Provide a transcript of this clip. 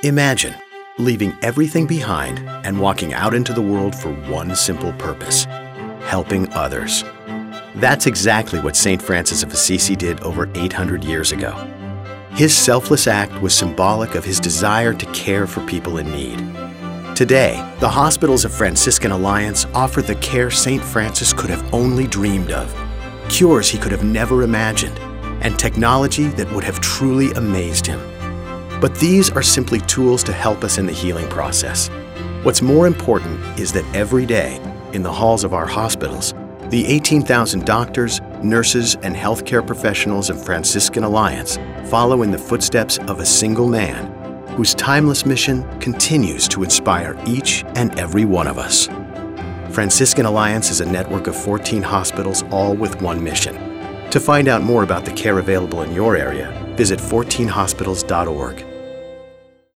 Imagine leaving everything behind and walking out into the world for one simple purpose: helping others. That's exactly what St. Francis of Assisi did over 800 years ago. His selfless act was symbolic of his desire to care for people in need. Today, the hospitals of Franciscan Alliance offer the care St. Francis could have only dreamed of, cures he could have never imagined, and technology that would have truly amazed him. But these are simply tools to help us in the healing process. What's more important is that every day, in the halls of our hospitals, the 18,000 doctors, nurses, and healthcare professionals of Franciscan Alliance follow in the footsteps of a single man whose timeless mission continues to inspire each and every one of us. Franciscan Alliance is a network of 14 hospitals, all with one mission. To find out more about the care available in your area, visit 14hospitals.org.